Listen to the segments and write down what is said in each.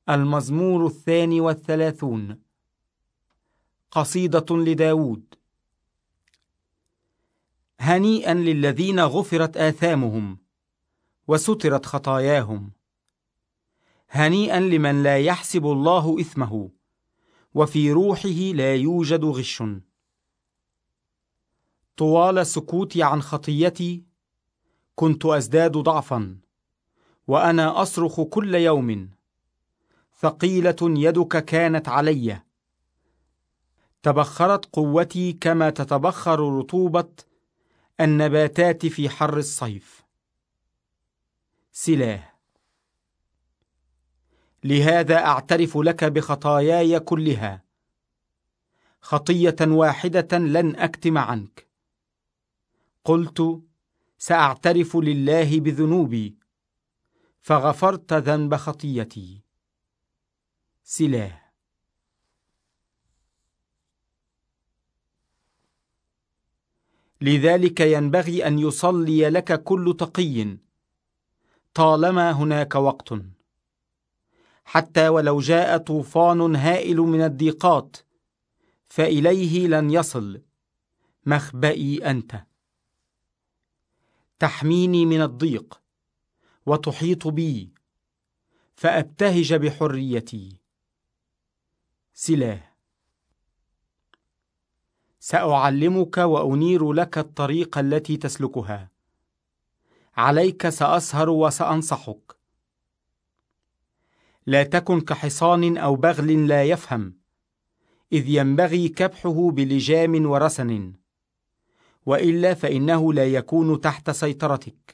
المزمور 32. قصيدة لداود. هنيئا للذين غفرت آثامهم وسترت خطاياهم. هنيئا لمن لا يحسب الله إثمه وفي روحه لا يوجد غش. طوال سكوتي عن خطيتي كنت أزداد ضعفا، وأنا أصرخ كل يوم: ثقيلة يدك كانت علي. تبخرت قوتي كما تتبخر رطوبة النباتات في حر الصيف. سلاه. لهذا أعترف لك بخطاياي كلها، خطية واحدة لن أكتم عنك. قلت: سأعترف لله بذنوبي، فغفرت ذنب خطيتي. سلاه. لذلك ينبغي أن يصلي لك كل تقي طالما هناك وقت، حتى ولو جاء طوفان هائل من الضيقات فإليه لن يصل مخبئي أنت. تحميني من الضيق وتحيط بي فأبتهج بحريتي. سلاه. سأعلمك وأنير لك الطريق التي تسلكها، عليك سأسهر وسأنصحك. لا تكن كحصان أو بغل لا يفهم، إذ ينبغي كبحه بلجام ورسن، وإلا فإنه لا يكون تحت سيطرتك.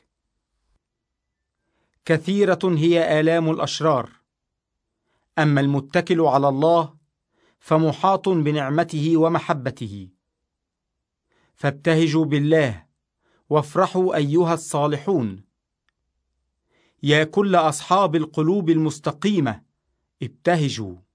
كثيرة هي آلام الأشرار، أما المتكل على الله فمحاط بنعمته ومحبته. فابتهجوا بالله وافرحوا أيها الصالحون. يا كل أصحاب القلوب المستقيمة ابتهجوا.